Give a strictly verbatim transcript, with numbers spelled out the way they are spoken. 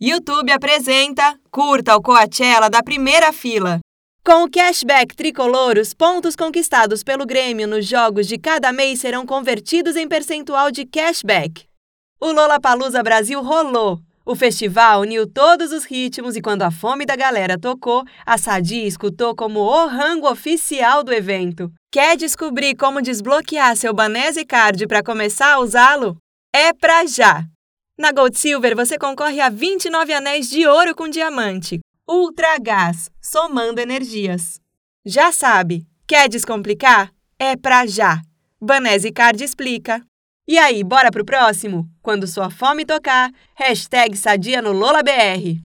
YouTube apresenta Curta o Coachella da primeira fila. Com o cashback tricolor, os pontos conquistados pelo Grêmio nos jogos de cada mês serão convertidos em percentual de cashback. O Lollapalooza Brasil rolou. O festival uniu todos os ritmos e quando a fome da galera tocou, a Sadia escutou como o rango oficial do evento. Quer descobrir como desbloquear seu Banese Card para começar a usá-lo? É pra já! Na Gold Silver você concorre a vinte e nove anéis de ouro com diamante. Ultra Gás, somando energias. Já sabe, quer descomplicar? É pra já! Banese Card explica. E aí, bora pro próximo? Quando sua fome tocar, hashtag Sadia no LolaBR.